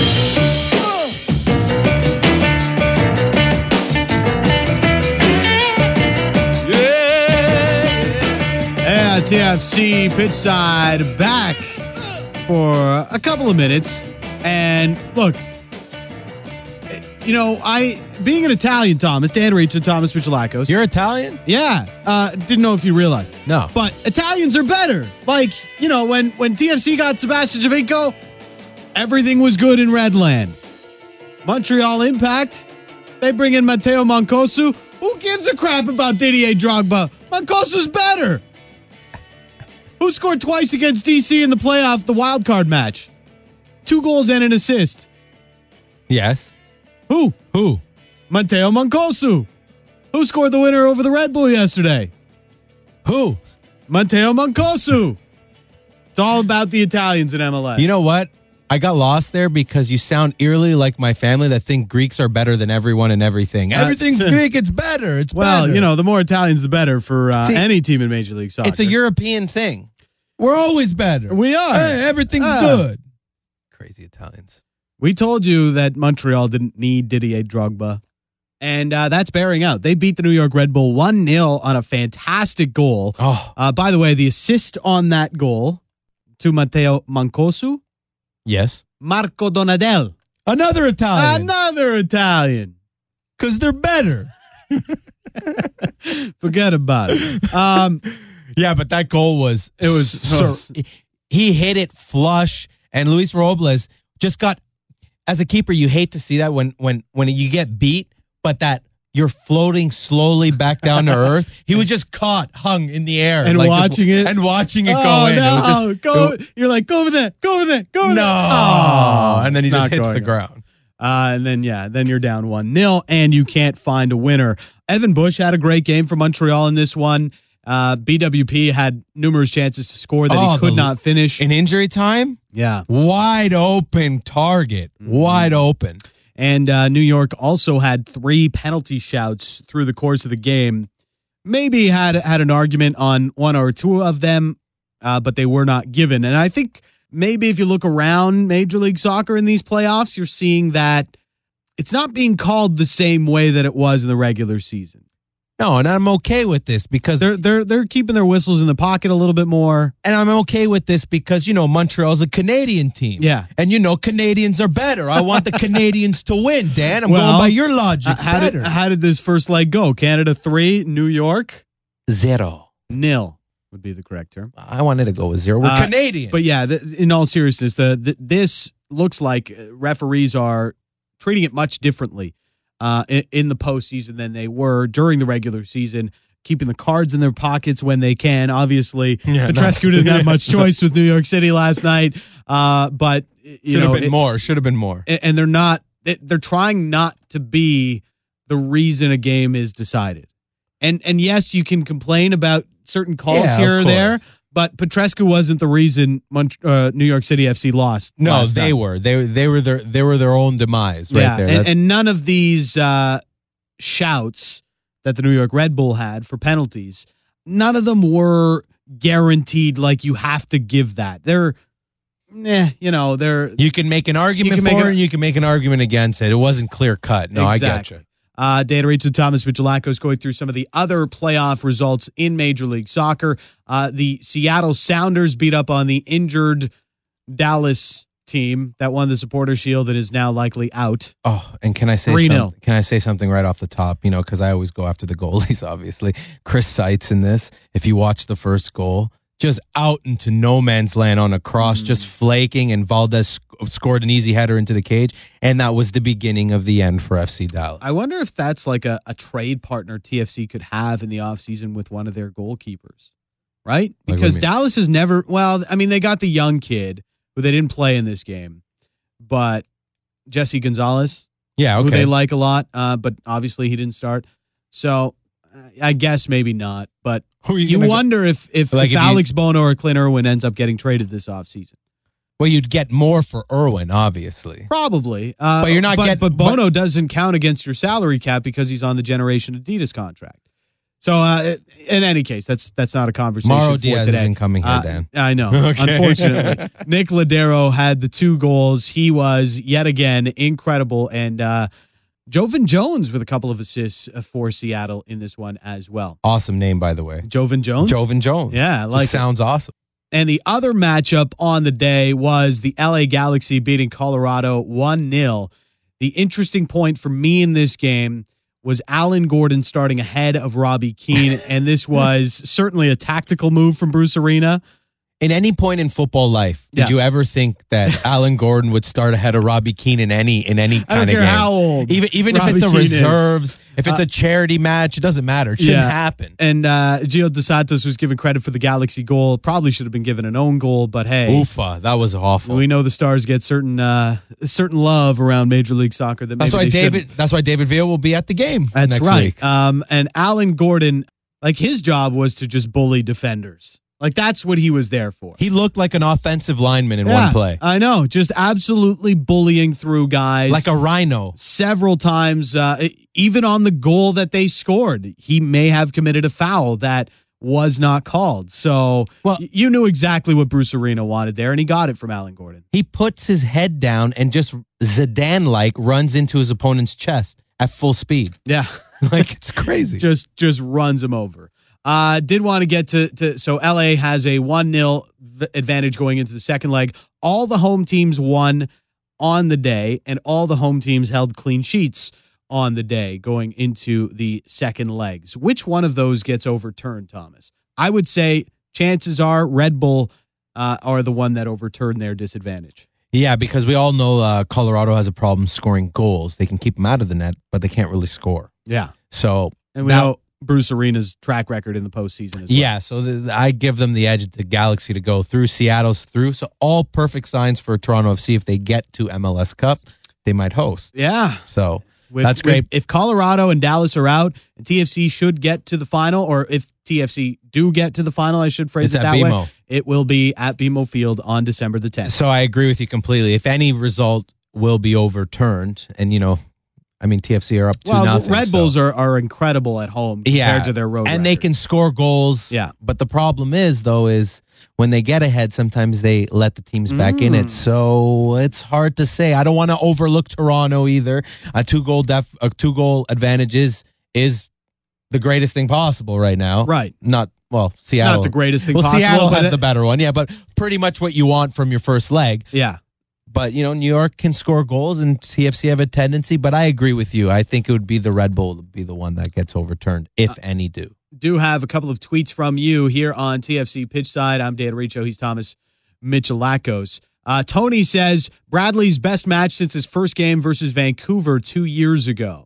Yeah, T F C Pitchside back for a couple of minutes. And look, you know, I being an Italian, Thomas, Dan Riccio, Thomas Michalakos. You're Italian? Yeah. Uh, didn't know if you realized. No. But Italians are better. Like, you know, when, when T F C got Sebastian Giovinco, everything was good in Redland. Montreal Impact, they bring in Matteo Mancosu. Who gives a crap about Didier Drogba? Mancosu's better. Who scored twice against D C in the playoff, the wild card match? Two goals and an assist. Yes. Who? Who? Matteo Mancosu. Who scored the winner over the Red Bull yesterday? Who? Matteo Mancosu. It's all about the Italians in M L S. You know what? I got lost there because you sound eerily like my family that think Greeks are better than everyone and everything. Uh, Everything's Greek. It's better. It's well, better. you know, the more Italians, the better for uh, See, any team in Major League Soccer. It's a European thing. We're always better. We are. Hey, everything's Uh, good. Crazy Italians. We told you that Montreal didn't need Didier Drogba, and uh, that's bearing out. They beat the New York Red Bull one nil on a fantastic goal. Oh. Uh, by the way, the assist on that goal to Matteo Mancosu, Yes. Marco Donadel. Another Italian. Another Italian. Because they're better. Forget about it. Um, Yeah, but that goal was It was- so, he hit it flush, and Luis Robles just got. As a keeper, you hate to see that when when when you get beat, but that you're floating slowly back down to earth. He was just caught, hung in the air, and like watching just, it. and watching it oh, go in. No, It was just, go. it- You're like, go over there, go over there, go over no, there. Oh, and then he it's just not hits going the on. ground. Uh, and then, yeah, then you're down one nil, and you can't find a winner. Evan Bush had a great game for Montreal in this one. Uh, B W P had numerous chances to score that Oh, he could the- not finish. In injury time, yeah. wide open target, wide open. And uh, New York also had three penalty shouts through the course of the game. Maybe had had an argument on one or two of them, uh, but they were not given. And I think maybe if you look around Major League Soccer in these playoffs, you're seeing that it's not being called the same way that it was in the regular season. No, and I'm okay with this because They're they're they're keeping their whistles in the pocket a little bit more. And I'm okay with this because, you know, Montreal's a Canadian team. Yeah. And, you know, Canadians are better. I want the Canadians to win, Dan. I'm Well, going by your logic. Uh, how, did, better. how did this first leg go? Canada three, New York Zero. nil would be the correct term. I wanted to go with zero. We're Uh, Canadian. But yeah, th- in all seriousness, the, the this looks like referees are treating it much differently uh, in, in the postseason than they were during the regular season, keeping the cards in their pockets when they can. Obviously, Yeah, Petrescu no. didn't have Yeah, much no. choice with New York City last night, uh, but you Should know, have been it- more. Should have been more. and and they're not. they- They're trying not to be the reason a game is decided. And and yes, you can complain about certain calls Yeah, here or of there, course. but Petrescu wasn't the reason Mont- uh, New York City F C lost. No, last they time. were. They they were their they were their own demise right yeah, there. and, That- and none of these uh, shouts that the New York Red Bull had for penalties, none of them were guaranteed. Like you have to give that. They're, eh, you know, they're. you can make an argument can for make it an- and you can make an argument against it. It wasn't clear cut. No, I Exactly. get you. Uh, Data Rachel Thomas Vigilacos going through some of the other playoff results in Major League Soccer. Uh, the Seattle Sounders beat up on the injured Dallas team that won the Supporter Shield and is now likely out. Oh, and can I say three nil. something? Can I say something right off the top? You know, because I always go after the goalies. Obviously, Chris Seitz in this. If you watch the first goal, just out into no man's land on a cross, Mm. just flaking, and Valdez sc- scored an easy header into the cage, and that was the beginning of the end for F C Dallas. I wonder if that's like a, a trade partner T F C could have in the offseason with one of their goalkeepers, right? Like, what do Because you mean? Dallas has never, well, I mean, they got the young kid who they didn't play in this game, but Jesse Gonzalez, yeah, who okay. they like a lot, uh, but obviously he didn't start. So uh, I guess maybe not, but Who are you you gonna go- wonder if, if, Like if if you- Alex Bono or Clint Irwin ends up getting traded this offseason. Well, you'd get more for Irwin, obviously. Probably. Uh, But you're not but, getting- But Bono doesn't count against your salary cap because he's on the Generation Adidas contract. So, uh, in any case, that's that's not a conversation Mauro for Diaz today. isn't coming here, Uh, Dan. I know. Okay. Unfortunately, Nick Ladero had the two goals. He was yet again incredible, and uh, Jovan Jones with a couple of assists for Seattle in this one as well. Awesome name, by the way. Jovan Jones. Jovan Jones. Yeah, I like Just it. sounds awesome. And the other matchup on the day was the L A Galaxy beating Colorado one nil. The interesting point for me in this game was Alan Gordon starting ahead of Robbie Keane, and this was certainly a tactical move from Bruce Arena. In any point in football life, did Yeah. you ever think that Alan Gordon would start ahead of Robbie Keane in any in any kind I don't of care game? how old Even even Robbie if it's a Keane is. reserves, if it's Uh, a charity match, it doesn't matter. It shouldn't Yeah. happen. And uh, Gio Dos Santos was given credit for the Galaxy goal. Probably should have been given an own goal, but hey. Oofa, that was awful. We know the Stars get certain uh, certain love around Major League Soccer that maybe That's why they David. shouldn't. That's why David Villa will be at the game. That's next right. Week. Um, and Alan Gordon, like his job was to just bully defenders. Like, that's what he was there for. He looked like an offensive lineman in Yeah, one play. I know. Just absolutely bullying through guys. Like a rhino. Several times, uh, even on the goal that they scored, he may have committed a foul that was not called. So well, you knew exactly what Bruce Arena wanted there, and he got it from Alan Gordon. He puts his head down and just Zidane-like runs into his opponent's chest at full speed. Yeah. Like, it's crazy. just just runs him over. Uh, did want to get to, to so L A has a one nil advantage going into the second leg. All the home teams won on the day, and all the home teams held clean sheets on the day going into the second legs. Which one of those gets overturned, Thomas? I would say chances are Red Bull uh, are the one that overturned their disadvantage. Yeah, because we all know uh, Colorado has a problem scoring goals. They can keep them out of the net, but they can't really score. Yeah. So and we that, know Bruce Arena's track record in the postseason as well. Yeah, so the, I give them the edge at the Galaxy to go through. Seattle's through. So all perfect signs for Toronto F C. If they get to M L S Cup, they might host. Yeah. So with, that's great. With, if Colorado and Dallas are out, and T F C should get to the final, or if T F C do get to the final, I should phrase it's it that B M O. way. It will be at B M O Field on December the tenth. So I agree with you completely. If any result will be overturned, and you know, I mean, T F C are up two well, nothing. Red so. Bulls are, are incredible at home compared yeah, to their road and record. they can score goals. Yeah, but the problem is, though, is when they get ahead, sometimes they let the teams back Mm. in it. So it's hard to say. I don't want to overlook Toronto either. A two goal def, a two goal advantage is is the greatest thing possible right now. Right. Not well, Seattle. Not the greatest thing well, possible. Seattle has it, the better one. Yeah, but pretty much what you want from your first leg. Yeah. But, you know, New York can score goals and T F C have a tendency. But I agree with you. I think it would be the Red Bull would be the one that gets overturned, if uh, any do. Do have a couple of tweets from you here on T F C Pitch Side. I'm Dan Riccio. He's Thomas Michalakos. Uh, Tony says Bradley's best match since his first game versus Vancouver two years ago.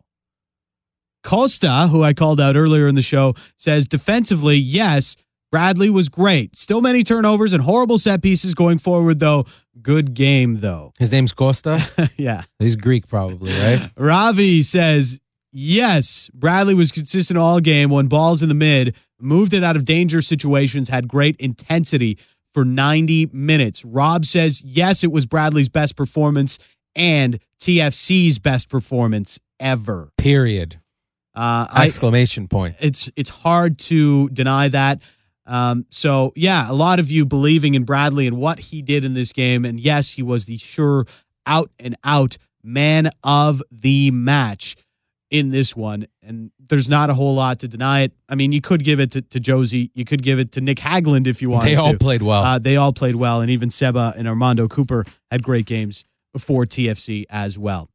Costa, who I called out earlier in the show, says defensively, yes, Bradley was great. Still many turnovers and horrible set pieces going forward, though. Good game, though. His name's Costa? Yeah. He's Greek, probably, right? Ravi says, yes, Bradley was consistent all game, won balls in the mid, moved it out of danger situations, had great intensity for ninety minutes. Rob says, yes, it was Bradley's best performance and T F C's best performance ever. Period. Uh, Exclamation I, point. It's it's hard to deny that. Um, so, yeah, a lot of you believing in Bradley and what he did in this game. And, yes, he was the sure out-and-out man of the match in this one. And there's not a whole lot to deny it. I mean, you could give it to, to Josie. You could give it to Nick Hagglund if you wanted to. They all to. played well. Uh, they all played well. And even Seba and Armando Cooper had great games for T F C as well.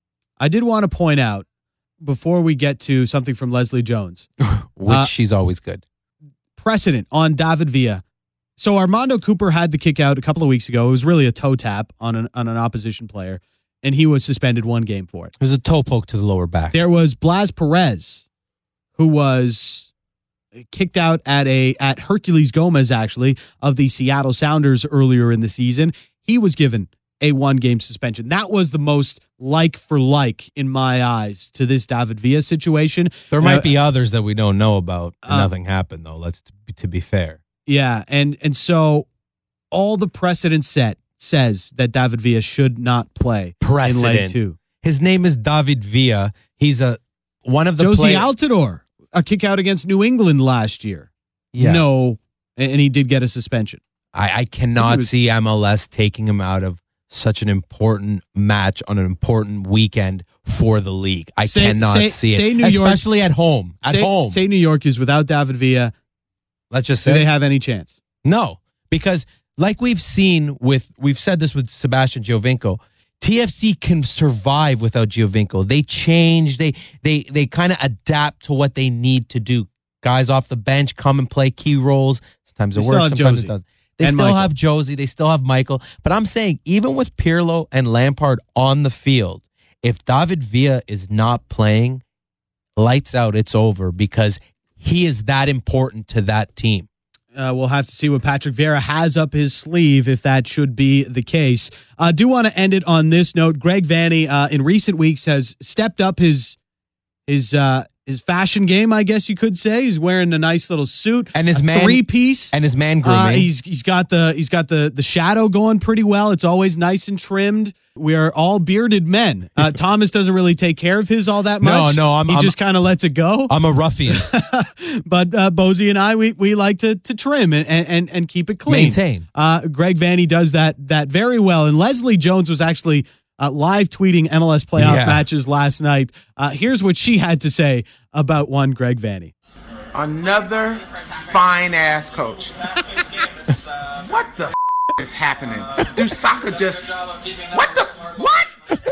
I did want to point out, before we get to something from Leslie Jones. Which uh, she's always good. Precedent on David Villa. So Armando Cooper had the kick out a couple of weeks ago. It was really a toe tap on an, on an opposition player, and he was suspended one game for it. It was a toe poke to the lower back. There was Blas Perez, who was kicked out at a at Hercules Gomez, actually, of the Seattle Sounders earlier in the season. He was given a one-game suspension. That was the most like for like in my eyes to this David Villa situation. There might uh, be others that we don't know about. Uh, Nothing happened, though. Let's to be fair. Yeah, and and so all the precedent set says that David Villa should not play Precedent. in leg two. His name is David Villa. He's a one of the Josie play- Altidore, a kick out against New England last year. Yeah. No, and he did get a suspension. I, I cannot was- see M L S taking him out of such an important match on an important weekend for the league. I Say- cannot say- see say it, New York- especially at home. At say, home, say New York is without David Villa. let's just Do say they have any chance? no, because like we've seen with we've said this with Sebastian Giovinco. T F C can survive without Giovinco. They change. They they they kind of adapt to what they need to do. Guys off the bench come and play key roles. Sometimes They it still works. have Sometimes Josie it doesn't. They and still Michael. have Josie. They still have Michael. But I'm saying, even with Pirlo and Lampard on the field, if David Villa is not playing, lights out, it's over because he is that important to that team. Uh, we'll have to see what Patrick Vieira has up his sleeve if that should be the case. I uh, do want to end it on this note. Greg Vanney, uh, in recent weeks, has stepped up his his uh, his fashion game, I guess you could say. He's wearing a nice little suit and his a man three piece and his man grooming. Uh, he's he's got the he's got the the shadow going pretty well. It's always nice and trimmed. We are all bearded men. Uh, Thomas doesn't really take care of his all that much. No, no, I'm, he I'm, just kind of lets it go. I'm a ruffian. But uh, Bozy and I, we we like to to trim and and and keep it clean. Maintain. Uh, Greg Vanney does that that very well. And Leslie Jones was actually uh, live tweeting M L S playoff Yeah. matches last night. Uh, here's what she had to say about one Greg Vanney. Another fine ass coach. What the f- is happening? Do soccer just what the what?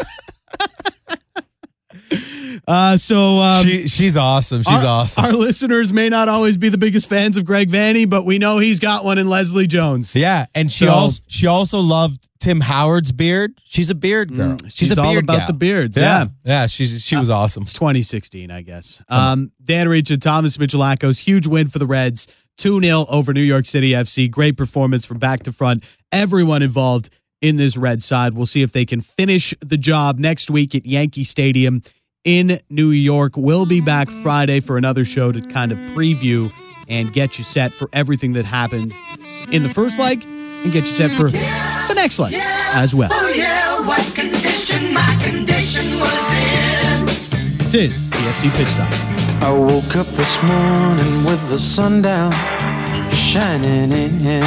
Uh, so um, she she's awesome. She's our, awesome. Our listeners may not always be the biggest fans of Greg Vanney, but we know he's got one in Leslie Jones. Yeah, and she So- also she also loved Tim Howard's beard. She's a beard girl. Mm, she's she's a all beard about gal. the beards, Yeah, yeah. yeah. She's she was awesome. It's twenty sixteen, I guess. Um, Dan Reach and Thomas Michalakos, huge win for the Reds, two nil over New York City F C. Great performance from back to front. Everyone involved in this Red side. We'll see if they can finish the job next week at Yankee Stadium in New York. We'll be back Friday for another show to kind of preview and get you set for everything that happened in the first leg and get you set for the next leg as well. Oh yeah, what condition my condition was in. This is T F C Pitch Stop. I woke up this morning with the sun down, shining in.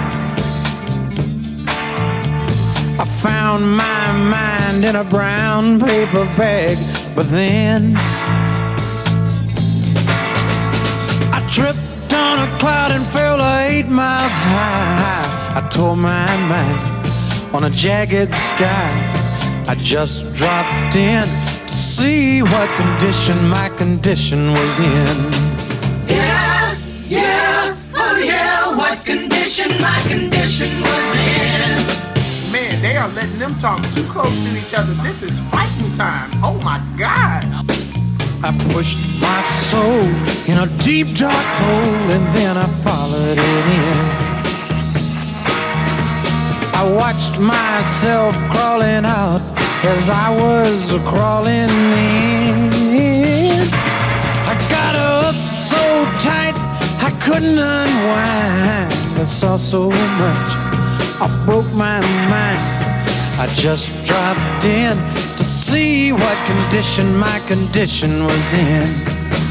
I found my mind in a brown paper bag, but then I tripped on a cloud and fell eight miles high. I tore my mind on a jagged sky. I just dropped in to see what condition my condition was in. Yeah, yeah, oh yeah, what condition my condition was in. Man, they are letting them talk too close to each other. This is fighting time. Oh my God. I pushed my soul in a deep dark hole and then I followed it in. I watched myself crawling out as I was crawling in. I got up so tight I couldn't unwind. I saw so much, I broke my mind. I just dropped in to see what condition my condition was in.